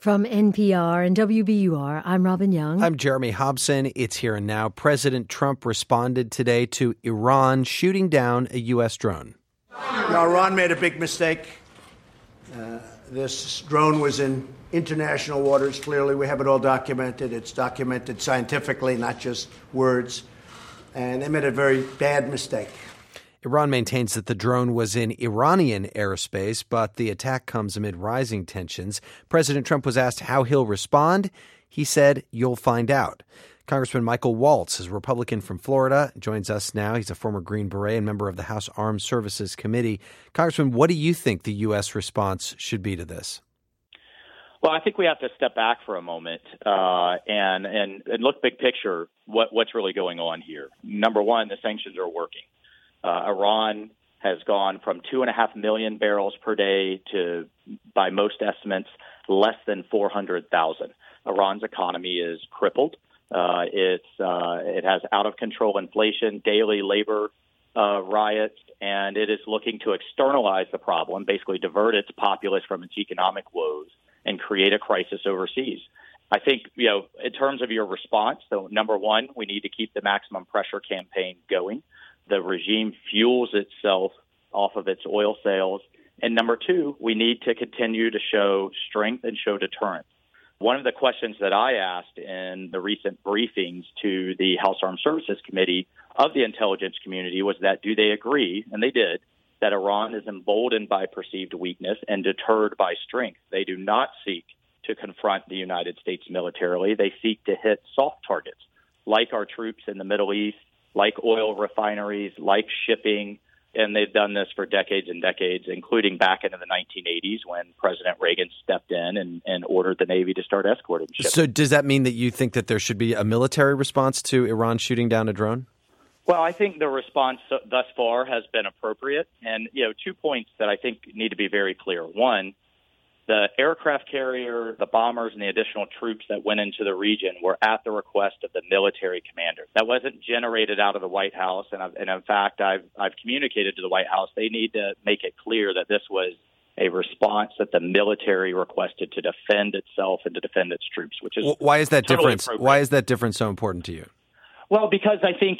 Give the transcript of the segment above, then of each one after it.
From NPR and WBUR, I'm Robin Young. I'm Jeremy Hobson. It's Here and Now. President Trump responded today to Iran shooting down a U.S. drone. Iran made a big mistake. This drone was in international waters. Clearly, we have it all documented. It's documented scientifically, not just words. And they made a very bad mistake. Iran maintains that the drone was in Iranian airspace, but the attack comes amid rising tensions. President Trump was asked how he'll respond. He said, "You'll find out." Congressman Michael Waltz is a Republican from Florida, joins us now. He's a former Green Beret and member of the House Armed Services Committee. Congressman, what do you think the U.S. response should be to this? Well, I think we have to step back for a moment and look big picture what's really going on here. Number one, the sanctions are working. Iran has gone from 2.5 million barrels per day to, by most estimates, less than 400,000. Iran's economy is crippled. It has out-of-control inflation, daily labor riots, and it is looking to externalize the problem, basically divert its populace from its economic woes and create a crisis overseas. I think, in terms of your response, so number one, we need to keep the maximum pressure campaign going. The regime fuels itself off of its oil sales. And number two, we need to continue to show strength and show deterrence. One of the questions that I asked in the recent briefings to the House Armed Services Committee of the intelligence community was that do they agree, and they did, that Iran is emboldened by perceived weakness and deterred by strength. They do not seek to confront the United States militarily. They seek to hit soft targets, like our troops in the Middle East, like oil refineries, like shipping, and they've done this for decades and decades, including back into the 1980s when President Reagan stepped in and ordered the Navy to start escorting ships. So does that mean that you think that there should be a military response to Iran shooting down a drone? Well, I think the response thus far has been appropriate. And, 2 points that I think need to be very clear. One, the aircraft carrier, the bombers, and the additional troops that went into the region were at the request of the military commander. That wasn't generated out of the White House. And in fact, I've communicated to the White House they need to make it clear that this was a response that the military requested to defend itself and to defend its troops, which is why is that totally difference? Why is that difference so important to you? Well, because I think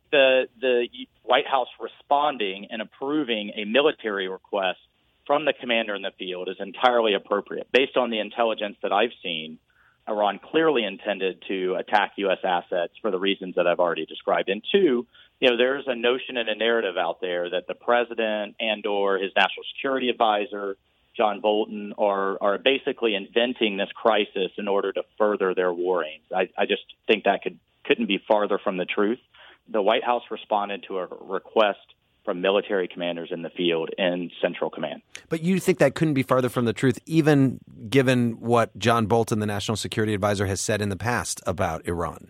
the White House responding and approving a military request from the commander in the field is entirely appropriate. Based on the intelligence that I've seen, Iran clearly intended to attack U.S. assets for the reasons that I've already described. And two, there's a notion and a narrative out there that the president and or his national security advisor, John Bolton, are basically inventing this crisis in order to further their war aims. I just think that couldn't be farther from the truth. The White House responded to a request from military commanders in the field in Central Command. But you think that couldn't be farther from the truth, even given what John Bolton, the National Security Advisor, has said in the past about Iran?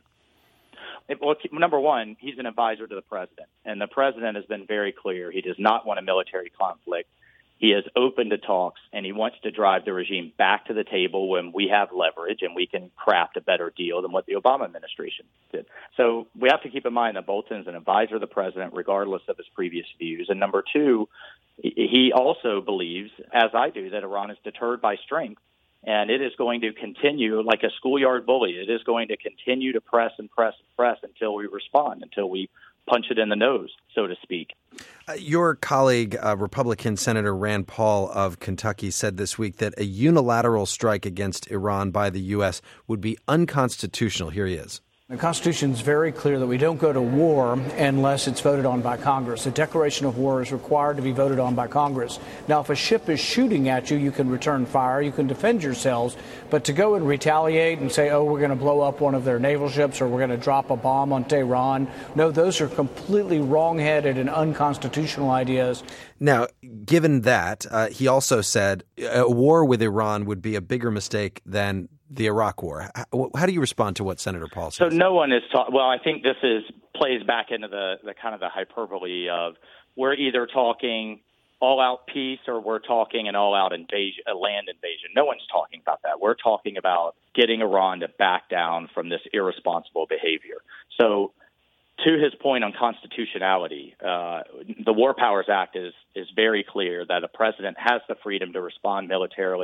Well, number one, he's an advisor to the president, and the president has been very clear. He does not want a military conflict. He is open to talks, and he wants to drive the regime back to the table when we have leverage and we can craft a better deal than what the Obama administration did. So we have to keep in mind that Bolton is an advisor to the president, regardless of his previous views. And number two, he also believes, as I do, that Iran is deterred by strength, and it is going to continue like a schoolyard bully. It is going to continue to press and press and press until we respond, until we punch it in the nose, so to speak. Your colleague, Republican Senator Rand Paul of Kentucky, said this week that a unilateral strike against Iran by the U.S. would be unconstitutional. Here he is. The Constitution is very clear that we don't go to war unless it's voted on by Congress. A declaration of war is required to be voted on by Congress. Now, if a ship is shooting at you, you can return fire, you can defend yourselves, but to go and retaliate and say, we're going to blow up one of their naval ships or we're going to drop a bomb on Tehran, no, those are completely wrong-headed and unconstitutional ideas. Now, given that, he also said a war with Iran would be a bigger mistake than the Iraq War. How do you respond to what Senator Paul says? So no one is well, I think this plays back into the kind of the hyperbole of we're either talking all-out peace or we're talking an all-out invasion, a land invasion. No one's talking about that. We're talking about getting Iran to back down from this irresponsible behavior. So to his point on constitutionality, the War Powers Act is very clear that a president has the freedom to respond militarily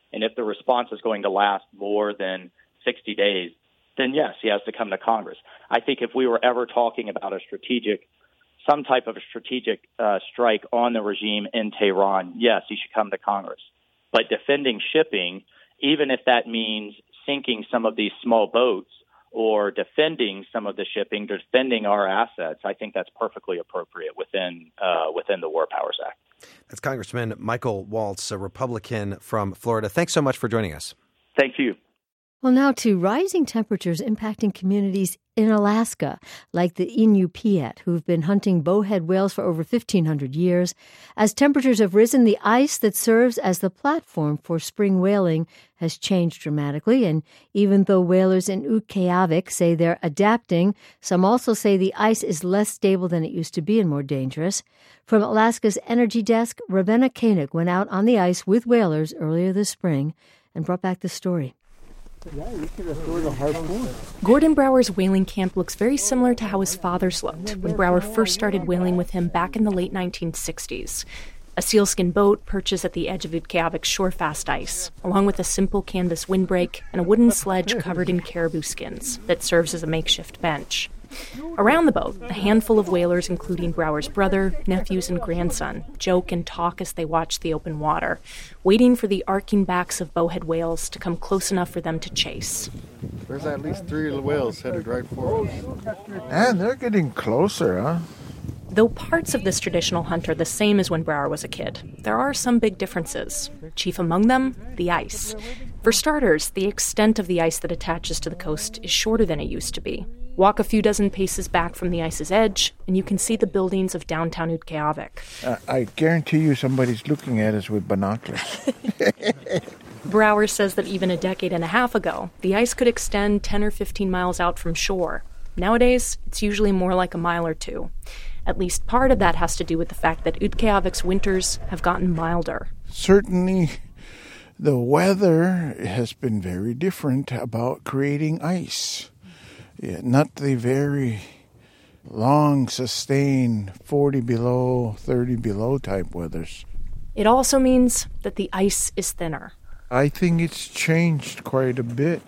and if the response is going to last more than 60 days, then yes, he has to come to Congress. I think if we were ever talking about some type of a strategic strike on the regime in Tehran, yes, he should come to Congress. But defending shipping, even if that means sinking some of these small boats or defending some of the shipping, defending our assets, I think that's perfectly appropriate within the War Powers Act. That's Congressman Michael Waltz, a Republican from Florida. Thanks so much for joining us. Thank you. Well, now to rising temperatures impacting communities in Alaska, like the Inupiat, who've been hunting bowhead whales for over 1,500 years. As temperatures have risen, the ice that serves as the platform for spring whaling has changed dramatically. And even though whalers in Utqiagvik say they're adapting, some also say the ice is less stable than it used to be and more dangerous. From Alaska's Energy Desk, Ravenna Koenig went out on the ice with whalers earlier this spring and brought back the story. Gordon Brower's whaling camp looks very similar to how his father's looked when Brower first started whaling with him back in the late 1960s. A sealskin boat perches at the edge of Utqiagvik's shore-fast ice, along with a simple canvas windbreak and a wooden sledge covered in caribou skins that serves as a makeshift bench. Around the boat, a handful of whalers, including Brower's brother, nephews, and grandson, joke and talk as they watch the open water, waiting for the arcing backs of bowhead whales to come close enough for them to chase. There's at least 3 whales headed right for us. And they're getting closer, huh? Though parts of this traditional hunt are the same as when Brower was a kid, there are some big differences. Chief among them, the ice. For starters, the extent of the ice that attaches to the coast is shorter than it used to be. Walk a few dozen paces back from the ice's edge, and you can see the buildings of downtown Utqiagvik. I guarantee you somebody's looking at us with binoculars. Brower says that even a decade and a half ago, the ice could extend 10 or 15 miles out from shore. Nowadays, it's usually more like a mile or two. At least part of that has to do with the fact that Utqiagvik's winters have gotten milder. Certainly, the weather has been very different about creating ice. Yeah, not the very long, sustained 40 below, 30 below type weathers. It also means that the ice is thinner. I think it's changed quite a bit.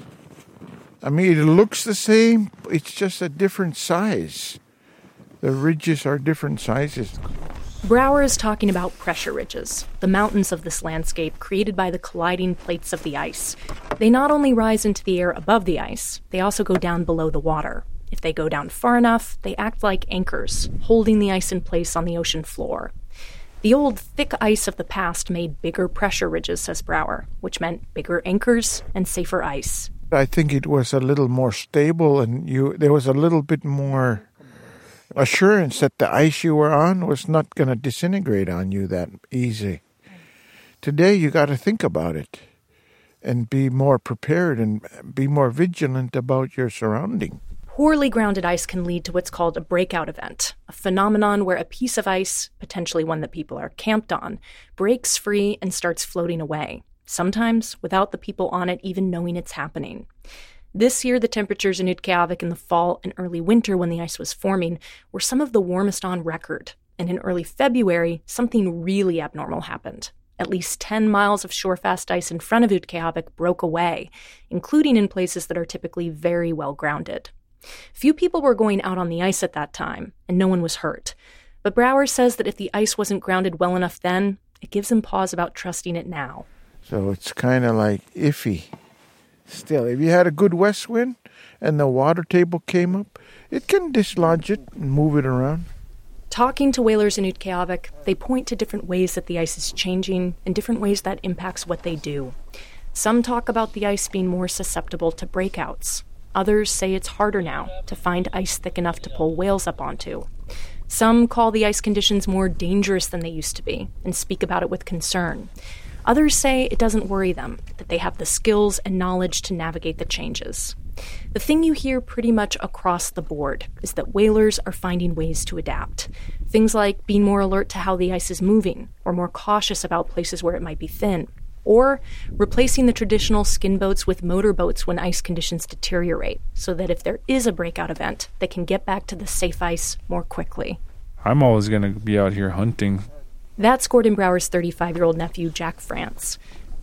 I mean, it looks the same, it's just a different size. The ridges are different sizes. Brower is talking about pressure ridges, the mountains of this landscape created by the colliding plates of the ice. They not only rise into the air above the ice, they also go down below the water. If they go down far enough, they act like anchors, holding the ice in place on the ocean floor. The old thick ice of the past made bigger pressure ridges, says Brower, which meant bigger anchors and safer ice. I think it was a little more stable, and there was a little bit more assurance that the ice you were on was not going to disintegrate on you that easy. Today, you got to think about it and be more prepared and be more vigilant about your surrounding. Poorly grounded ice can lead to what's called a breakout event, a phenomenon where a piece of ice, potentially one that people are camped on, breaks free and starts floating away, sometimes without the people on it even knowing it's happening. This year, the temperatures in Utqiagvik in the fall and early winter when the ice was forming were some of the warmest on record. And in early February, something really abnormal happened. At least 10 miles of shore-fast ice in front of Utqiagvik broke away, including in places that are typically very well grounded. Few people were going out on the ice at that time, and no one was hurt. But Brower says that if the ice wasn't grounded well enough then, it gives him pause about trusting it now. So it's kind of like iffy. Still, if you had a good west wind and the water table came up, it can dislodge it and move it around. Talking to whalers in Utqiagvik, they point to different ways that the ice is changing and different ways that impacts what they do. Some talk about the ice being more susceptible to breakouts. Others say it's harder now to find ice thick enough to pull whales up onto. Some call the ice conditions more dangerous than they used to be and speak about it with concern. Others say it doesn't worry them, that they have the skills and knowledge to navigate the changes. The thing you hear pretty much across the board is that whalers are finding ways to adapt. Things like being more alert to how the ice is moving, or more cautious about places where it might be thin, or replacing the traditional skin boats with motorboats when ice conditions deteriorate, so that if there is a breakout event, they can get back to the safe ice more quickly. I'm always going to be out here hunting. That's Gordon Brower's 35-year-old nephew, Jack France.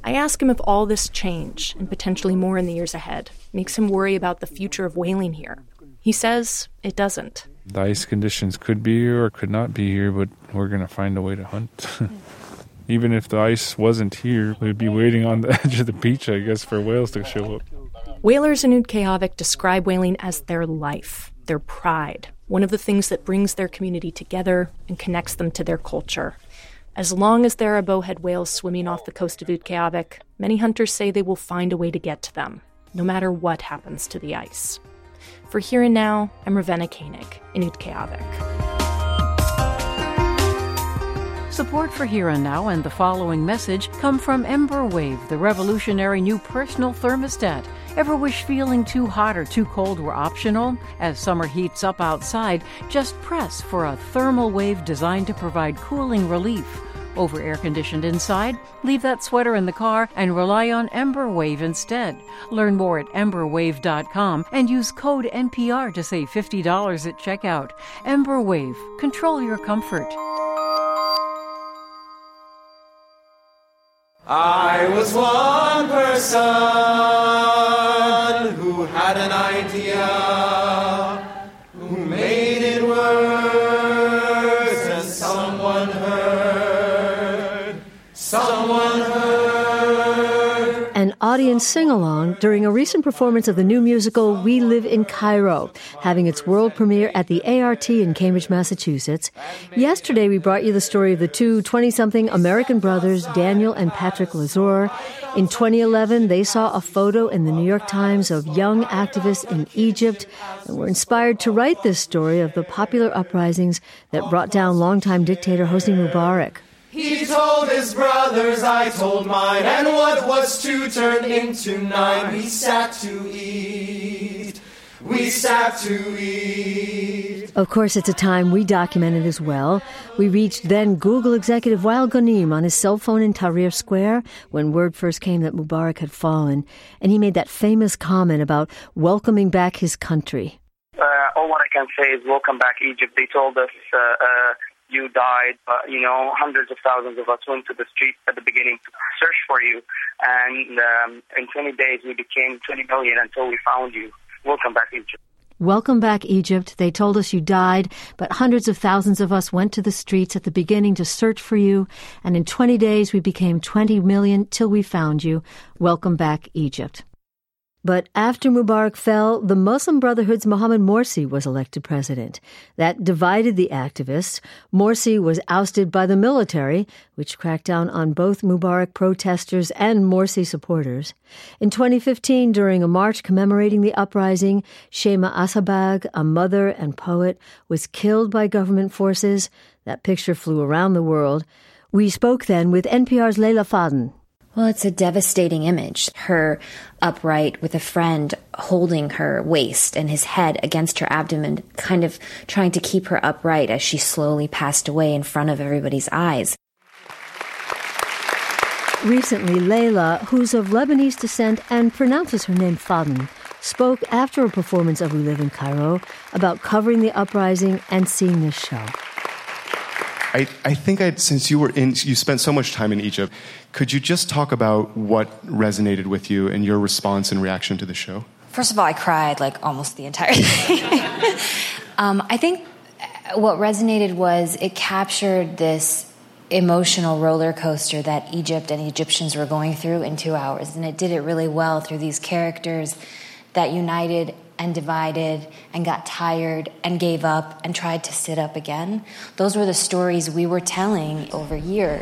I ask him if all this change, and potentially more in the years ahead, makes him worry about the future of whaling here. He says it doesn't. The ice conditions could be here or could not be here, but we're going to find a way to hunt. Even if the ice wasn't here, we'd be waiting on the edge of the beach, I guess, for whales to show up. Whalers in Utqiagvik describe whaling as their life, their pride, one of the things that brings their community together and connects them to their culture. As long as there are bowhead whales swimming off the coast of Utqiagvik, many hunters say they will find a way to get to them, no matter what happens to the ice. For Here and Now, I'm Ravenna Koenig in Utqiagvik. Support for Here and Now and the following message come from EmberWave, the revolutionary new personal thermostat. Ever wish feeling too hot or too cold were optional? As summer heats up outside, just press for a thermal wave designed to provide cooling relief. Over air-conditioned inside? Leave that sweater in the car and rely on EmberWave instead. Learn more at emberwave.com and use code NPR to save $50 at checkout. EmberWave. Control your comfort. I was one person who had an idea, who made it worse, and someone heard. An audience sing-along during a recent performance of the new musical We Live in Cairo, having its world premiere at the ART in Cambridge, Massachusetts. Yesterday, we brought you the story of the two 20-something American brothers, Daniel and Patrick Lazor. In 2011, they saw a photo in the New York Times of young activists in Egypt and were inspired to write this story of the popular uprisings that brought down longtime dictator Hosni Mubarak. He told his brothers, I told mine, and what was two turned into nine. We sat to eat. Of course, it's a time we documented as well. We reached then Google executive Wael Ghanim on his cell phone in Tahrir Square when word first came that Mubarak had fallen, and he made that famous comment about welcoming back his country. All what I can say is welcome back Egypt. They told us you died, but, hundreds of thousands of us went to the streets at the beginning to search for you. And in 20 days, we became 20 million until we found you. Welcome back, Egypt. Welcome back, Egypt. They told us you died, but hundreds of thousands of us went to the streets at the beginning to search for you. And in 20 days, we became 20 million till we found you. Welcome back, Egypt. But after Mubarak fell, the Muslim Brotherhood's Mohamed Morsi was elected president. That divided the activists. Morsi was ousted by the military, which cracked down on both Mubarak protesters and Morsi supporters. In 2015, during a march commemorating the uprising, Shema Asabag, a mother and poet, was killed by government forces. That picture flew around the world. We spoke then with NPR's Leila Fadden. Well, it's a devastating image. Her upright with a friend holding her waist and his head against her abdomen, kind of trying to keep her upright as she slowly passed away in front of everybody's eyes. Recently, Leila, who's of Lebanese descent and pronounces her name Fadden, spoke after a performance of We Live in Cairo about covering the uprising and seeing this show. I think since you spent so much time in Egypt, could you just talk about what resonated with you and your response and reaction to the show? First of all, I cried like almost the entire thing. I think what resonated was it captured this emotional roller coaster that Egypt and Egyptians were going through in 2 hours. And it did it really well through these characters that united and divided and got tired and gave up and tried to sit up again. Those were the stories we were telling over years.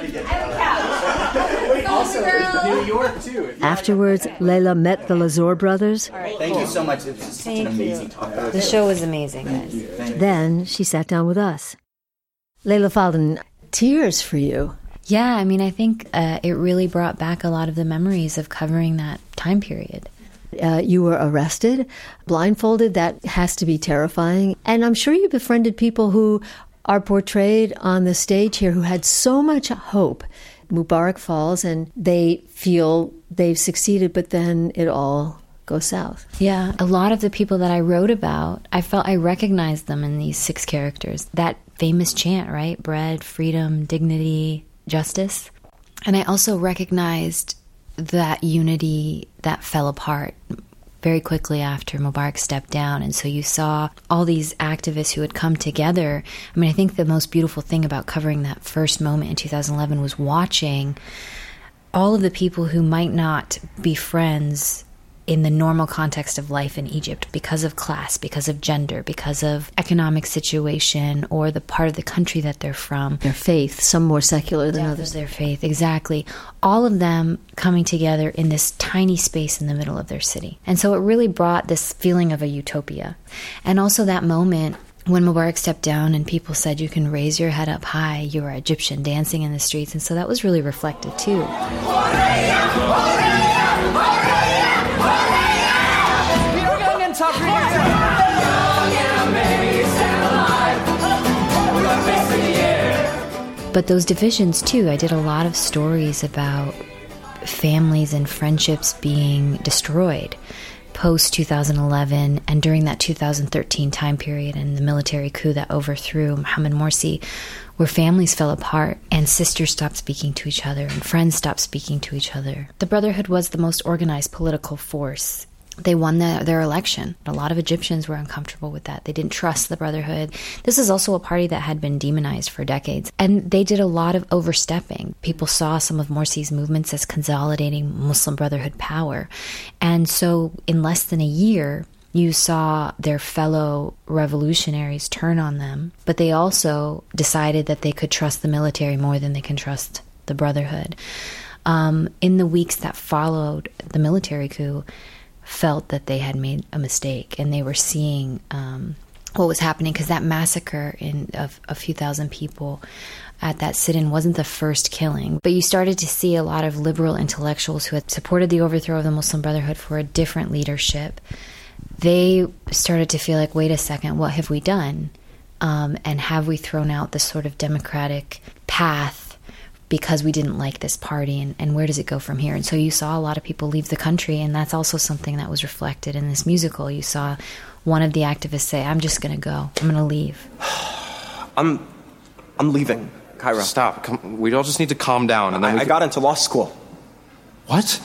Also, New York, too. Afterwards, Leila met the Lazor brothers. Thank you so much. It was such an amazing talk. The show was amazing, guys. Then she sat down with us. Leila Fadden, tears for you. Yeah, I think it really brought back a lot of the memories of covering that time period. You were arrested, blindfolded. That has to be terrifying. And I'm sure you befriended people who are portrayed on the stage here who had so much hope. Mubarak falls and they feel they've succeeded, but then it all goes south. Yeah, a lot of the people that I wrote about, I felt I recognized them in these 6 characters. That famous chant, right? Bread, freedom, dignity, justice. And I also recognized that unity that fell apart very quickly after Mubarak stepped down. And so you saw all these activists who had come together. I mean, I think the most beautiful thing about covering that first moment in 2011 was watching all of the people who might not be friends in the normal context of life in Egypt because of class, because of gender, because of economic situation, or the part of the country that they're from. Their faith, some more secular than others. Their faith, exactly. All of them coming together in this tiny space in the middle of their city. And so it really brought this feeling of a utopia. And also that moment when Mubarak stepped down and people said, you can raise your head up high, you are Egyptian, dancing in the streets. And so that was really reflective too. But those divisions too, I did a lot of stories about families and friendships being destroyed post 2011 and during that 2013 time period and the military coup that overthrew Mohamed Morsi, where families fell apart and sisters stopped speaking to each other and friends stopped speaking to each other. The Brotherhood was the most organized political force. They won their election. A lot of Egyptians were uncomfortable with that. They didn't trust the Brotherhood. This is also a party that had been demonized for decades. And they did a lot of overstepping. People saw some of Morsi's movements as consolidating Muslim Brotherhood power. And so in less than a year, you saw their fellow revolutionaries turn on them. But they also decided that they could trust the military more than they can trust the Brotherhood. In the weeks that followed the military coup, felt that they had made a mistake, and they were seeing what was happening, because that massacre of a few thousand people at that sit-in wasn't the first killing. But you started to see a lot of liberal intellectuals who had supported the overthrow of the Muslim Brotherhood for a different leadership. They started to feel like, wait a second, what have we done? And have we thrown out this sort of democratic path because we didn't like this party, and where does it go from here? And so you saw a lot of people leave the country, and that's also something that was reflected in this musical. You saw one of the activists say, I'm just going to go. I'm going to leave. I'm leaving, Kyra. Stop. We all just need to calm down. And then I got into law school. What?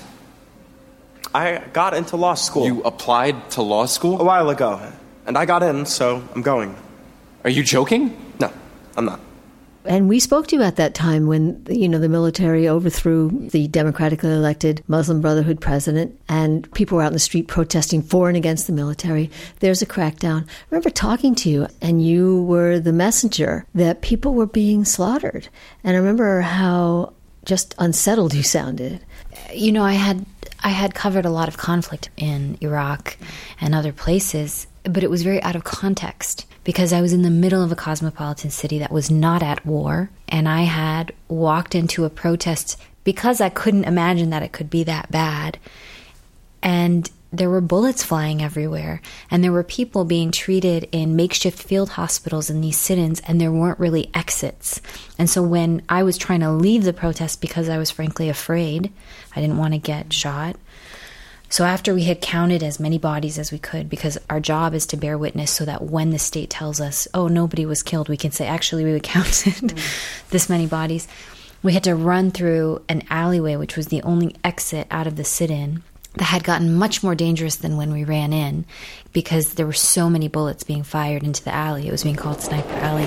I got into law school. You applied to law school? A while ago. And I got in, so I'm going. Are you joking? No, I'm not. And we spoke to you at that time when, the military overthrew the democratically elected Muslim Brotherhood president, and people were out in the street protesting for and against the military. There's a crackdown. I remember talking to you, and you were the messenger that people were being slaughtered. And I remember how just unsettled you sounded. I had covered a lot of conflict in Iraq and other places, but it was very out of context, because I was in the middle of a cosmopolitan city that was not at war, and I had walked into a protest because I couldn't imagine that it could be that bad. And there were bullets flying everywhere, and there were people being treated in makeshift field hospitals in these sit-ins, and there weren't really exits. And so when I was trying to leave the protest because I was frankly afraid, I didn't want to get shot. So after we had counted as many bodies as we could, because our job is to bear witness so that when the state tells us, oh, nobody was killed, we can say, actually, we counted this many bodies. We had to run through an alleyway, which was the only exit out of the sit-in, that had gotten much more dangerous than when we ran in, because there were so many bullets being fired into the alley. It was being called Sniper Alley.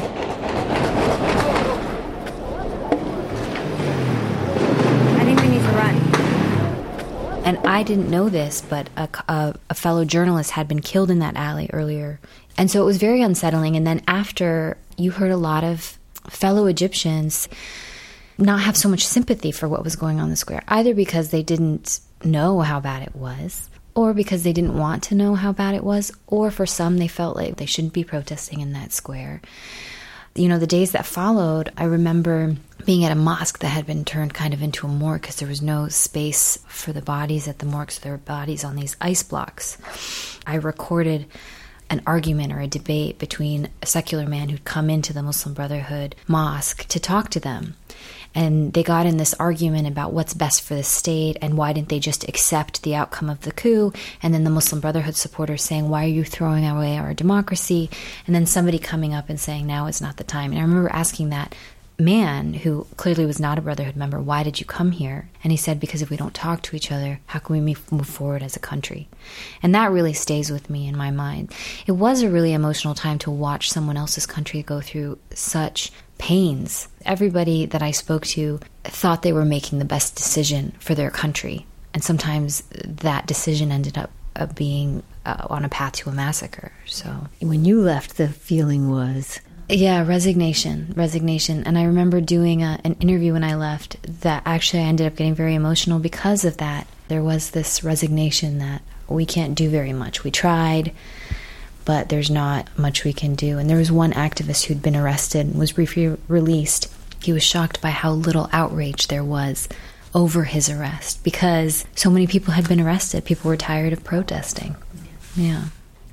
I think we need to run. And I didn't know this, but a fellow journalist had been killed in that alley earlier. And so it was very unsettling. And then after, you heard a lot of fellow Egyptians not have so much sympathy for what was going on in the square, either because they didn't know how bad it was, or because they didn't want to know how bad it was, or for some, they felt like they shouldn't be protesting in that square. The days that followed, I remember being at a mosque that had been turned kind of into a morgue because there was no space for the bodies at the morgue, so there were bodies on these ice blocks. I recorded an argument or a debate between a secular man who'd come into the Muslim Brotherhood mosque to talk to them. And they got in this argument about what's best for the state and why didn't they just accept the outcome of the coup. And then the Muslim Brotherhood supporters saying, why are you throwing away our democracy? And then somebody coming up and saying, now is not the time. And I remember asking that man who clearly was not a Brotherhood member, why did you come here? And he said, because if we don't talk to each other, how can we move forward as a country? And that really stays with me in my mind. It was a really emotional time to watch someone else's country go through such pains. Everybody that I spoke to thought they were making the best decision for their country. And sometimes that decision ended up being on a path to a massacre. So when you left, the feeling was... Yeah, resignation. And I remember doing an interview when I left that actually I ended up getting very emotional because of that. There was this resignation that we can't do very much. We tried, but there's not much we can do. And there was one activist who'd been arrested and was briefly released. He was shocked by how little outrage there was over his arrest because so many people had been arrested. People were tired of protesting. Yeah.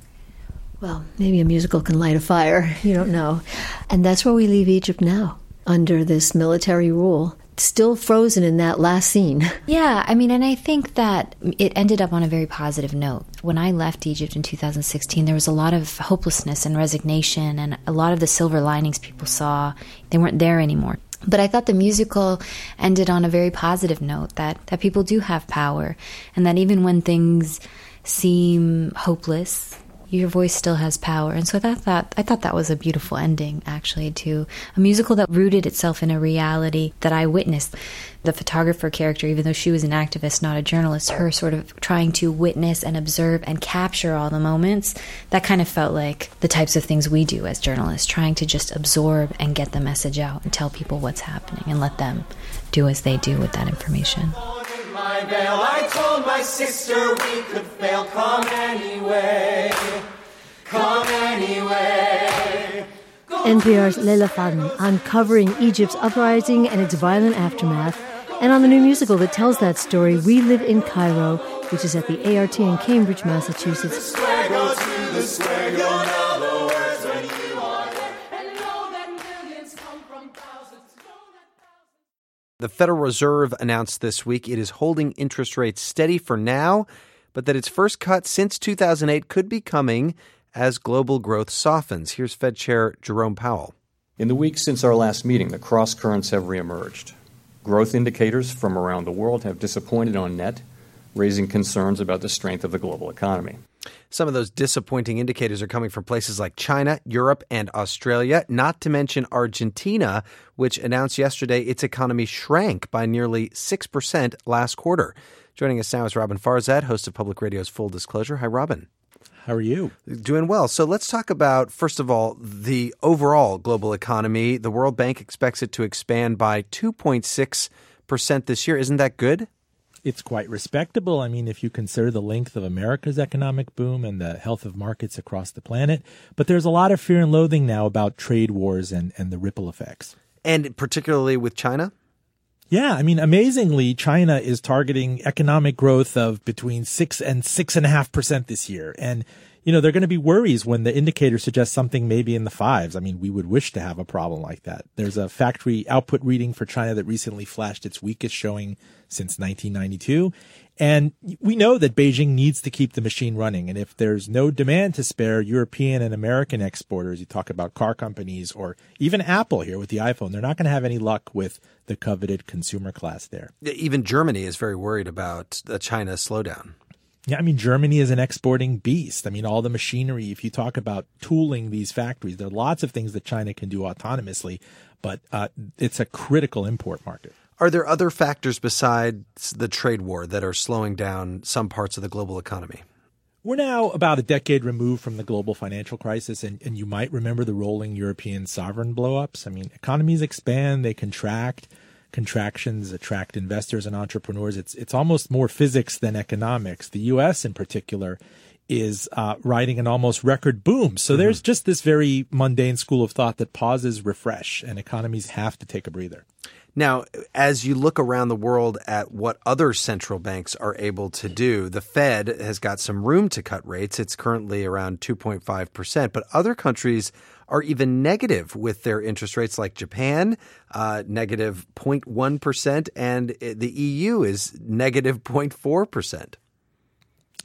Well, maybe a musical can light a fire. You don't know. And that's where we leave Egypt now, under this military rule. Still frozen in that last scene. Yeah, I mean, and I think that it ended up on a very positive note. When I left Egypt in 2016, there was a lot of hopelessness and resignation, and a lot of the silver linings people saw, they weren't there anymore. But I thought the musical ended on a very positive note, that people do have power, and that even when things seem hopeless, your voice still has power. And so I thought that was a beautiful ending, actually, to a musical that rooted itself in a reality that I witnessed. The photographer character, even though she was an activist, not a journalist, her sort of trying to witness and observe and capture all the moments, that kind of felt like the types of things we do as journalists, trying to just absorb and get the message out and tell people what's happening and let them do as they do with that information. My veil, I told my sister we could fail. Come anyway, come anyway. NPR's Leila Fadden uncovering Egypt's uprising and its violent aftermath, and on the new musical that tells that story, We Live in Cairo, which is at the ART in Cambridge, Massachusetts. The Federal Reserve announced this week it is holding interest rates steady for now, but that its first cut since 2008 could be coming as global growth softens. Here's Fed Chair Jerome Powell. In the weeks since our last meeting, the cross currents have reemerged. Growth indicators from around the world have disappointed on net, raising concerns about the strength of the global economy. Some of those disappointing indicators are coming from places like China, Europe, and Australia, not to mention Argentina, which announced yesterday its economy shrank by nearly 6% last quarter. Joining us now is Robin Farzad, host of Public Radio's Full Disclosure. Hi, Robin. How are you? Doing well. So let's talk about, first of all, the overall global economy. The World Bank expects it to expand by 2.6% this year. Isn't that good? It's quite respectable. I mean, if you consider the length of America's economic boom and the health of markets across the planet. But there's a lot of fear and loathing now about trade wars and the ripple effects. And particularly with China? Yeah, I mean, amazingly, China is targeting economic growth of between 6 and 6.5% this year. And, you know, there are going to be worries when the indicators suggest something maybe in the fives. I mean, we would wish to have a problem like that. There's a factory output reading for China that recently flashed its weakest showing since 1992. And we know that Beijing needs to keep the machine running. And if there's no demand to spare European and American exporters, you talk about car companies or even Apple here with the iPhone, they're not going to have any luck with the coveted consumer class there. Even Germany is very worried about the China slowdown. Yeah, I mean, Germany is an exporting beast. I mean, all the machinery, if you talk about tooling these factories, there are lots of things that China can do autonomously, but it's a critical import market. Are there other factors besides the trade war that are slowing down some parts of the global economy? We're now about a decade removed from the global financial crisis, and you might remember the rolling European sovereign blow-ups. I mean, economies expand, they contract. Contractions attract investors and entrepreneurs. It's almost more physics than economics. The U.S. in particular is riding an almost record boom. So there's just this very mundane school of thought that pauses refresh, and economies have to take a breather. Now, as you look around the world at what other central banks are able to do, the Fed has got some room to cut rates. It's currently around 2.5%, but other countries are even negative with their interest rates, like Japan, negative 0.1%, and the EU is negative 0.4%.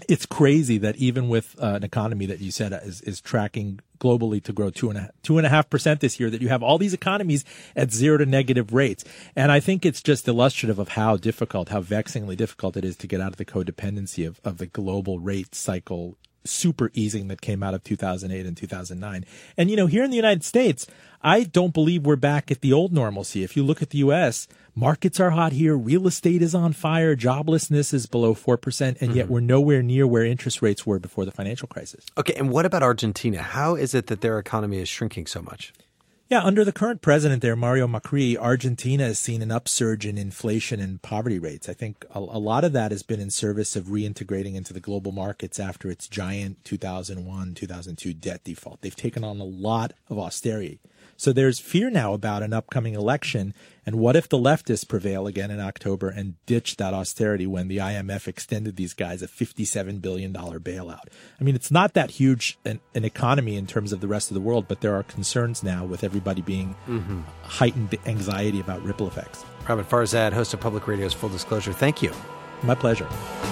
it's crazy that even with an economy that you said is tracking globally to grow 2.5% this year, that you have all these economies at zero to negative rates. And I think it's just illustrative of how vexingly difficult it is to get out of the codependency of the global rate cycle super easing that came out of 2008 and 2009. And, here in the United States, I don't believe we're back at the old normalcy. If you look at the U.S., markets are hot here. Real estate is on fire. Joblessness is below 4%. And yet we're nowhere near where interest rates were before the financial crisis. Okay. And what about Argentina? How is it that their economy is shrinking so much? Yeah, under the current president there, Mario Macri, Argentina has seen an upsurge in inflation and poverty rates. I think a lot of that has been in service of reintegrating into the global markets after its giant 2001, 2002 debt default. They've taken on a lot of austerity. So there's fear now about an upcoming election. And what if the leftists prevail again in October and ditch that austerity when the IMF extended these guys a $57 billion bailout? I mean, it's not that huge an economy in terms of the rest of the world, but there are concerns now with everybody being heightened anxiety about ripple effects. Robert Farzad, host of Public Radio's Full Disclosure. Thank you. My pleasure.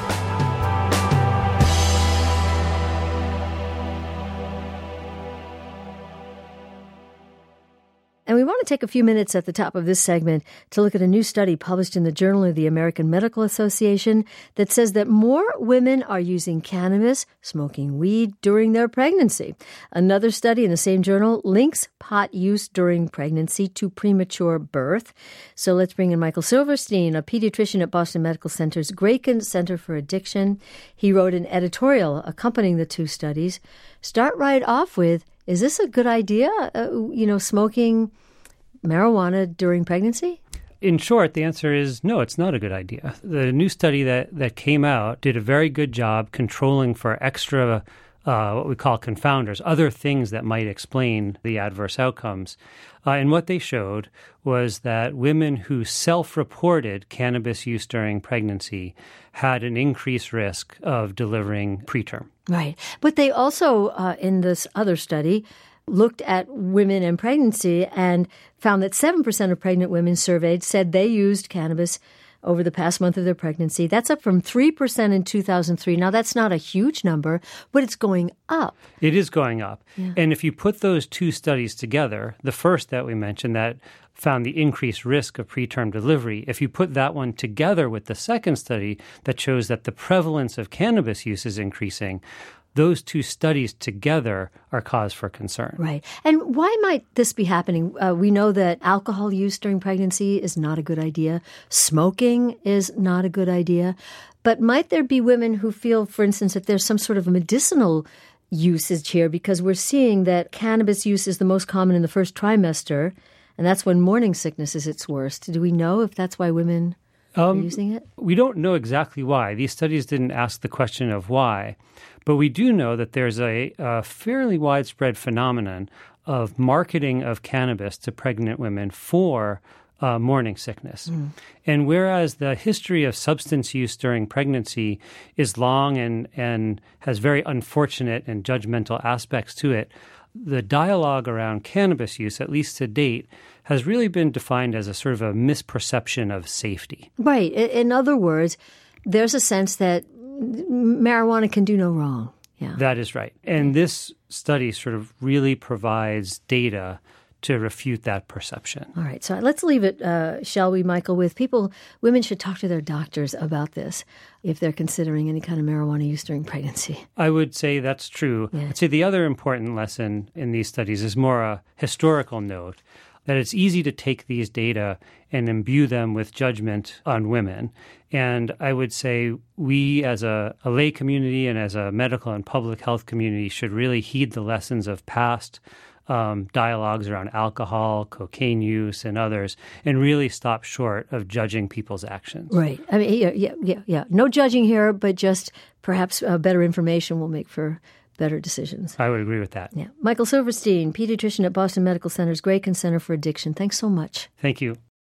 And we want to take a few minutes at the top of this segment to look at a new study published in the Journal of the American Medical Association that says that more women are using cannabis, smoking weed during their pregnancy. Another study in the same journal links pot use during pregnancy to premature birth. So let's bring in Michael Silverstein, a pediatrician at Boston Medical Center's Grayken Center for Addiction. He wrote an editorial accompanying the two studies. Start right off with, is this a good idea, smoking marijuana during pregnancy? In short, the answer is no, it's not a good idea. The new study that came out did a very good job controlling for extra, what we call confounders, other things that might explain the adverse outcomes. And what they showed was that women who self-reported cannabis use during pregnancy had an increased risk of delivering preterm. Right. But they also, in this other study, looked at women and pregnancy and found that 7% of pregnant women surveyed said they used cannabis over the past month of their pregnancy. That's up from 3% in 2003. Now, that's not a huge number, but it's going up. It is going up. Yeah. And if you put those two studies together, the first that we mentioned that found the increased risk of preterm delivery, if you put that one together with the second study that shows that the prevalence of cannabis use is increasing, those two studies together are cause for concern. Right. And why might this be happening? We know that alcohol use during pregnancy is not a good idea. Smoking is not a good idea. But might there be women who feel, for instance, that there's some sort of medicinal usage here? Because we're seeing that cannabis use is the most common in the first trimester, and that's when morning sickness is its worst. Do we know if that's why women are using it? We don't know exactly why. These studies didn't ask the question of why. But we do know that there's a fairly widespread phenomenon of marketing of cannabis to pregnant women for morning sickness. And whereas the history of substance use during pregnancy is long and has very unfortunate and judgmental aspects to it, the dialogue around cannabis use, at least to date, has really been defined as a sort of a misperception of safety. Right. In other words, there's a sense that marijuana can do no wrong. Yeah. That is right. And this study sort of really provides data to refute that perception. All right. So let's leave it, shall we, Michael, with women should talk to their doctors about this if they're considering any kind of marijuana use during pregnancy. I would say that's true. Yeah. I'd say the other important lesson in these studies is more a historical note, that it's easy to take these data and imbue them with judgment on women. And I would say we as a lay community and as a medical and public health community should really heed the lessons of past dialogues around alcohol, cocaine use, and others, and really stop short of judging people's actions. Right. I mean, yeah. No judging here, but just perhaps better information will make for better decisions. I would agree with that. Yeah. Michael Silverstein, pediatrician at Boston Medical Center's Grayken Center for Addiction. Thanks so much. Thank you.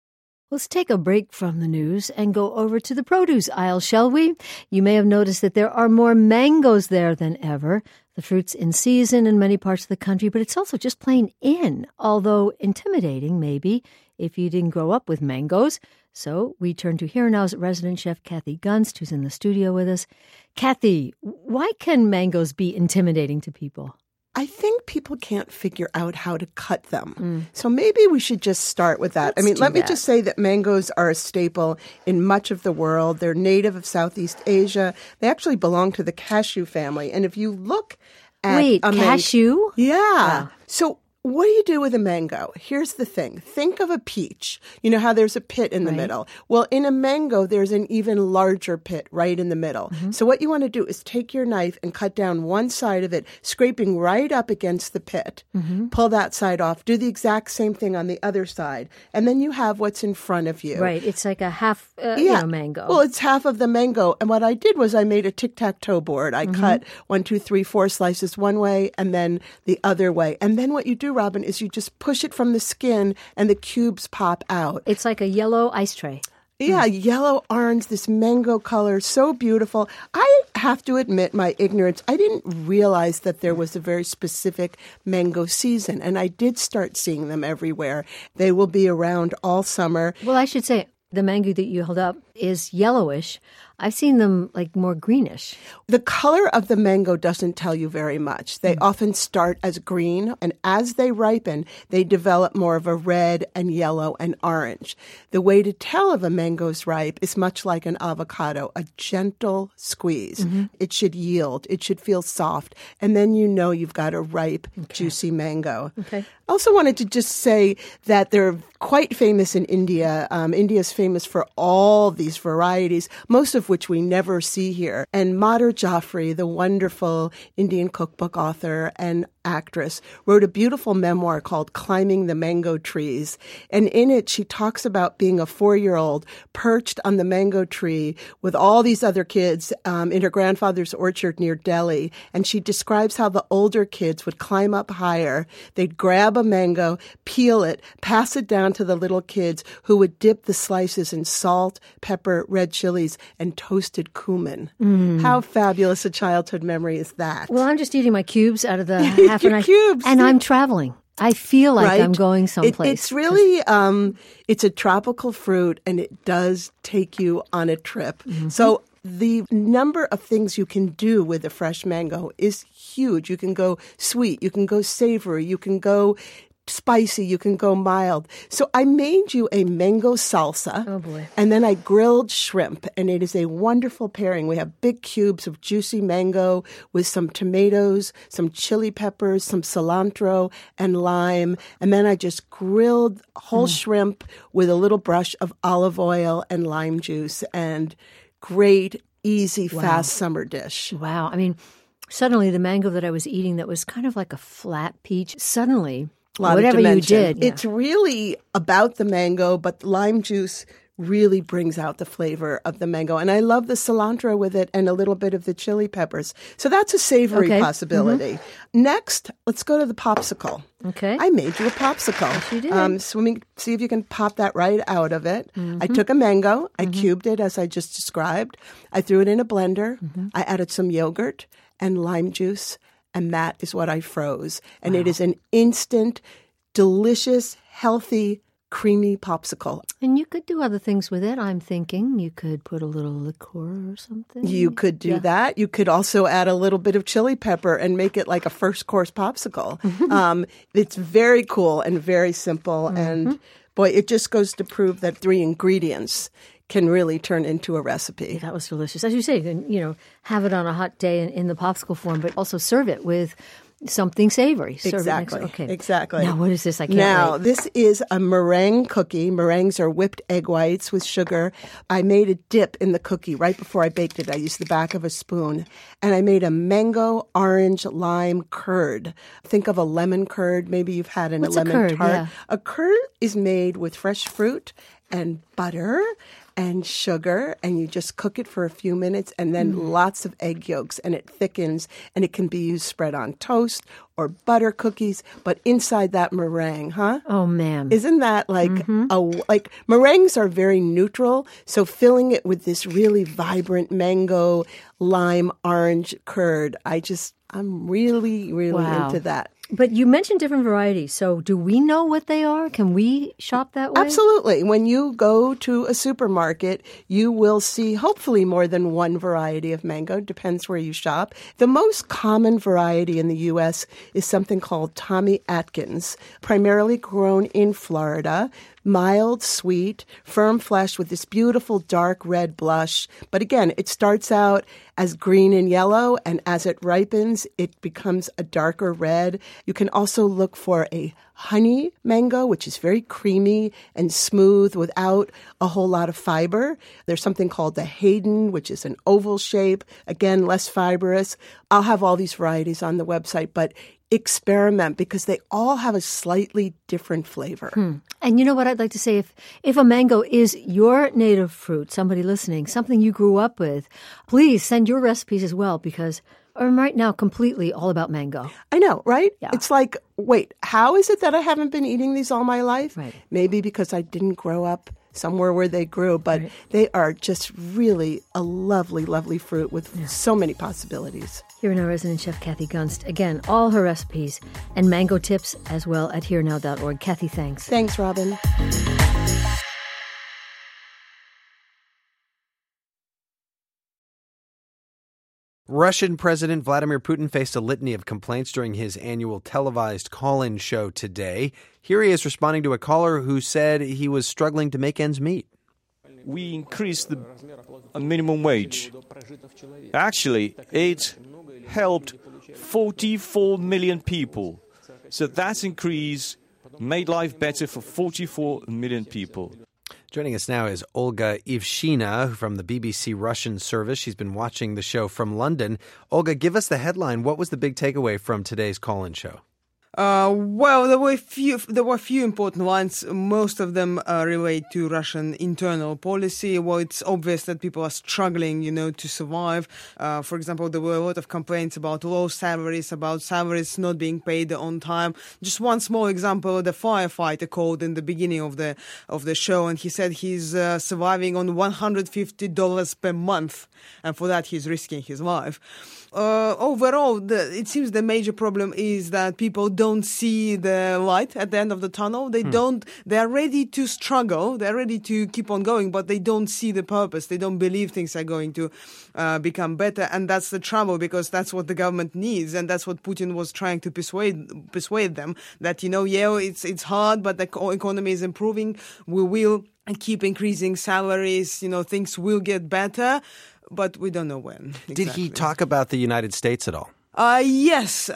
Let's take a break from the news and go over to the produce aisle, shall we? You may have noticed that there are more mangoes there than ever. The fruit's in season in many parts of the country, but it's also just plain in, although intimidating maybe if you didn't grow up with mangoes. So we turn to Here Now's resident chef, Kathy Gunst, who's in the studio with us. Kathy, why can mangoes be intimidating to people? I think people can't figure out how to cut them. So maybe we should just start with that. Let me just say that mangoes are a staple in much of the world. They're native of Southeast Asia. They actually belong to the cashew family. And if you look at Wait, cashew? Yeah. Wow. So what do you do with a mango? Here's the thing. Think of a peach. You know how there's a pit in the middle? Well, in a mango, there's an even larger pit right in the middle. So what you want to do is take your knife and cut down one side of it, scraping right up against the pit. Pull that side off. Do the exact same thing on the other side. And then you have what's in front of you. Right. It's like a half mango. Well, it's half of the mango. And what I did was I made a tic-tac-toe board. I cut 1, 2, 3, 4 slices one way and then the other way. And then what you do, Robin, is you just push it from the skin and the cubes pop out. It's like a yellow ice tray. Yeah, yellow, orange, this mango color, so beautiful. I have to admit my ignorance. I didn't realize that there was a very specific mango season, and I did start seeing them everywhere. They will be around all summer. Well, I should say the mango that you held up is yellowish. I've seen them like more greenish. The color of the mango doesn't tell you very much. They often start as green, and as they ripen, they develop more of a red and yellow and orange. The way to tell if a mango's ripe is much like an avocado, a gentle squeeze. It should yield. It should feel soft. And then you know you've got a ripe, juicy mango. I also wanted to just say that they're quite famous in India. India is famous for all these varieties, most of which we never see here. And Madhur Jaffrey, the wonderful Indian cookbook author and actress, wrote a beautiful memoir called Climbing the Mango Trees. And in it, she talks about being a 4-year-old perched on the mango tree with all these other kids in her grandfather's orchard near Delhi. And she describes how the older kids would climb up higher. They'd grab a mango, peel it, pass it down to the little kids who would dip the slices in salt, pepper, red chilies, and toasted cumin. How fabulous a childhood memory is that? Well, I'm just eating my cubes out of the half an cubes, and I'm traveling. I feel like I'm going someplace. It's really, it's a tropical fruit, and it does take you on a trip. So the number of things you can do with a fresh mango is huge. You can go sweet, you can go savory, you can go spicy, you can go mild. So I made you a mango salsa. Oh boy. And then I grilled shrimp, and it is a wonderful pairing. We have big cubes of juicy mango with some tomatoes, some chili peppers, some cilantro and lime. And then I just grilled whole shrimp with a little brush of olive oil and lime juice, and great, easy, fast summer dish. Wow. I mean, suddenly the mango that I was eating that was kind of like a flat peach, suddenly whatever you did. It's really about the mango, but the lime juice really brings out the flavor of the mango. And I love the cilantro with it and a little bit of the chili peppers. So that's a savory possibility. Next, let's go to the popsicle. Okay. I made you a popsicle. Yes, you did. So let me see if you can pop that right out of it. I took a mango. I cubed it as I just described. I threw it in a blender. I added some yogurt and lime juice. And that is what I froze. And it is an instant, delicious, healthy, creamy popsicle. And you could do other things with it, I'm thinking. You could put a little liqueur or something. You could do that. You could also add a little bit of chili pepper and make it like a first-course popsicle. It's very cool and very simple. And, boy, it just goes to prove that 3 ingredients can really turn into a recipe. That was delicious. As you say, you can, have it on a hot day in the popsicle form, but also serve it with something savory. Exactly. Now, what is this? I can't wait. This is a meringue cookie. Meringues are whipped egg whites with sugar. I made a dip in the cookie right before I baked it. I used the back of a spoon. And I made a mango, orange, lime curd. Think of a lemon curd. Maybe you've had a lemon tart. Yeah. A curd is made with fresh fruit and butter and sugar, and you just cook it for a few minutes, and then lots of egg yolks, and it thickens, and it can be used spread on toast or butter cookies, but inside that meringue, huh? Oh, man. Isn't that like like meringues are very neutral, so filling it with this really vibrant mango, lime, orange curd, I'm really, really into that. But you mentioned different varieties. So do we know what they are? Can we shop that way? Absolutely. When you go to a supermarket, you will see hopefully more than one variety of mango. Depends where you shop. The most common variety in the U.S. is something called Tommy Atkins, primarily grown in Florida. Mild, sweet, firm flesh with this beautiful dark red blush. But again, it starts out as green and yellow, and as it ripens, it becomes a darker red. You can also look for a honey mango, which is very creamy and smooth without a whole lot of fiber. There's something called the Hayden, which is an oval shape, again, less fibrous. I'll have all these varieties on the website, but experiment because they all have a slightly different flavor. And you know what I'd like to say? If a mango is your native fruit, somebody listening, something you grew up with, please send your recipes as well because I'm right now completely all about mango. I know, right? Yeah. It's like, wait, how is it that I haven't been eating these all my life? Right. Maybe because I didn't grow up somewhere where they grew, but they are just really a lovely, lovely fruit with so many possibilities. Here Now resident chef Kathy Gunst. Again, all her recipes and mango tips as well at herenow.org. Kathy, thanks. Thanks, Robin. Russian President Vladimir Putin faced a litany of complaints during his annual televised call-in show today. Here he is responding to a caller who said he was struggling to make ends meet. We increased the minimum wage. Actually, it helped 44 million people. So that increase made life better for 44 million people. Joining us now is Olga Ivshina from the BBC Russian service. She's been watching the show from London. Olga, give us the headline. What was the big takeaway from today's call-in show? Well, there were a few important ones. Most of them relate to Russian internal policy. Well, it's obvious that people are struggling, to survive. For example, there were a lot of complaints about low salaries, about salaries not being paid on time. Just one small example: the firefighter called in the beginning of the show, and he said he's surviving on $150 per month, and for that he's risking his life. Overall, it seems the major problem is that people don't see the light at the end of the tunnel. They're ready to struggle. They're ready to keep on going, but they don't see the purpose. They don't believe things are going to become better. And that's the trouble because that's what the government needs. And that's what Putin was trying to persuade them that, it's hard, but the economy is improving. We will keep increasing salaries. Things will get better. But we don't know when. Exactly. Did he talk about the United States at all? Yes.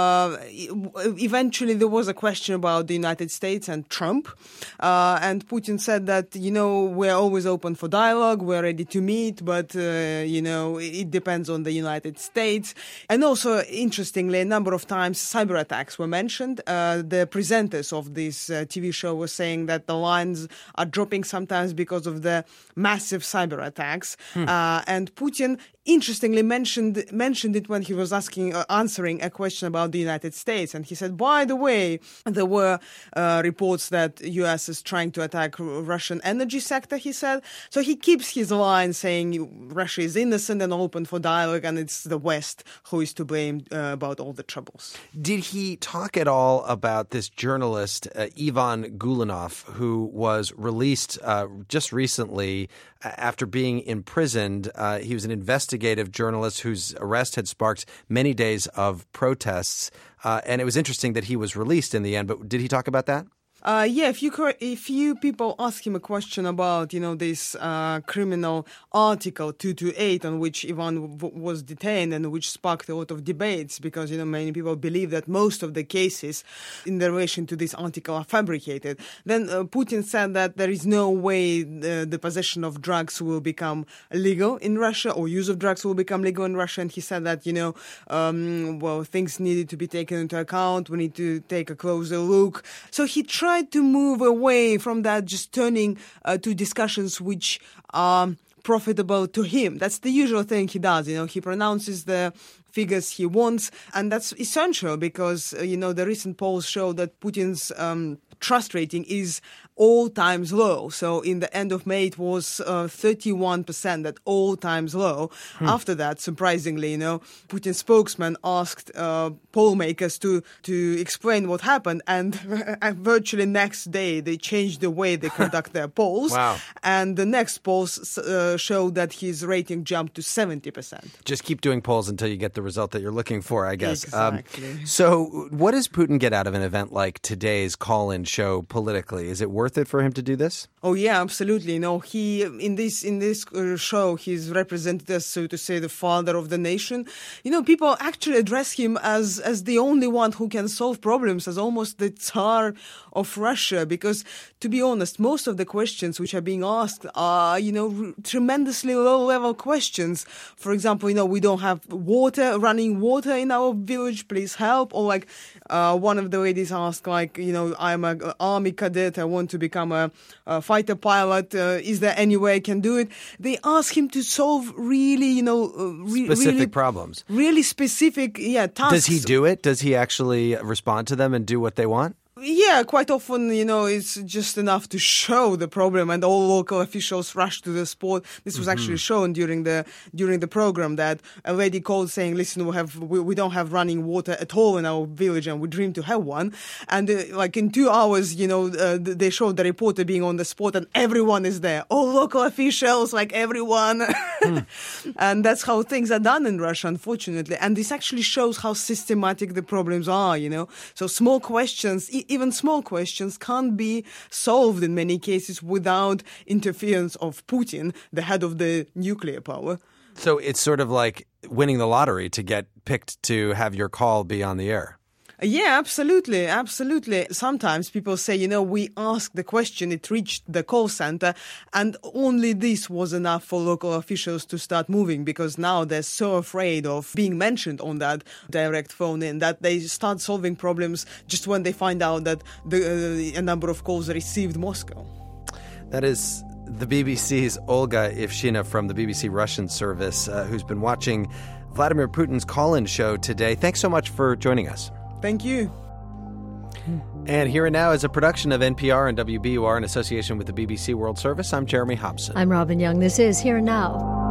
Eventually, there was a question about the United States and Trump. And Putin said that, we're always open for dialogue. We're ready to meet. But, it depends on the United States. And also, interestingly, a number of times cyber attacks were mentioned. The presenters of this TV show were saying that the lines are dropping sometimes because of the massive cyber attacks. And Putin interestingly mentioned it when he was answering a question about the United States. And he said, by the way, there were reports that U.S. is trying to attack Russian energy sector, he said. So he keeps his line saying Russia is innocent and open for dialogue, and it's the West who is to blame about all the troubles. Did he talk at all about this journalist, Ivan Gulanov, who was released just recently after being imprisoned? He was an investigative journalist whose arrest had sparked many days of protests. And it was interesting that he was released in the end. But did he talk about that? Yeah, if you people ask him a question about, this criminal article 228 on which Ivan was detained and which sparked a lot of debates because, many people believe that most of the cases in relation to this article are fabricated, then Putin said that there is no way the possession of drugs will become legal in Russia or use of drugs will become legal in Russia. And he said that, things needed to be taken into account. We need to take a closer look. So he tried tried to move away from that, just turning to discussions which are profitable to him. That's the usual thing he does. He pronounces the figures he wants, and that's essential because, the recent polls show that Putin's trust rating is all times low. So in the end of May, it was 31% at all times low. After that, surprisingly, Putin's spokesman asked poll makers to explain what happened, and virtually next day they changed the way they conduct their polls. Wow. And the next polls showed that his rating jumped to 70%. Just keep doing polls until you get the result that you're looking for, I guess. Exactly. So what does Putin get out of an event like today's call-in show politically? Is it worth it for him to do this? Oh yeah, absolutely. He in this show he's represented as, so to say, the father of the nation. People actually address him as the only one who can solve problems, as almost the Tsar of Russia. Because to be honest, most of the questions which are being asked are tremendously low-level questions. For example, we don't have running water in our village. Please help. Or one of the ladies asked, I'm an army cadet. I want to become a fighter pilot. Is there any way I can do it? They ask him to solve really, specific problems. Really specific, tasks. Does he do it? Does he actually respond to them and do what they want? Yeah, quite often, it's just enough to show the problem, and all local officials rush to the spot. This was actually shown during the program, that a lady called saying, "Listen, we don't have running water at all in our village, and we dream to have one." And in 2 hours, they showed the reporter being on the spot, and everyone is there, all local officials, everyone, and that's how things are done in Russia, unfortunately. And this actually shows how systematic the problems are. So small questions. Even small questions can't be solved in many cases without interference of Putin, the head of the nuclear power. So it's sort of like winning the lottery to get picked to have your call be on the air. Yeah, absolutely, absolutely. Sometimes people say, we asked the question, it reached the call center, and only this was enough for local officials to start moving, because now they're so afraid of being mentioned on that direct phone in that they start solving problems just when they find out that a number of calls received Moscow. That is the BBC's Olga Ivshina from the BBC Russian service, who's been watching Vladimir Putin's call-in show today. Thanks so much for joining us. Thank you. And Here and Now is a production of NPR and WBUR in association with the BBC World Service. I'm Jeremy Hobson. I'm Robin Young. This is Here and Now.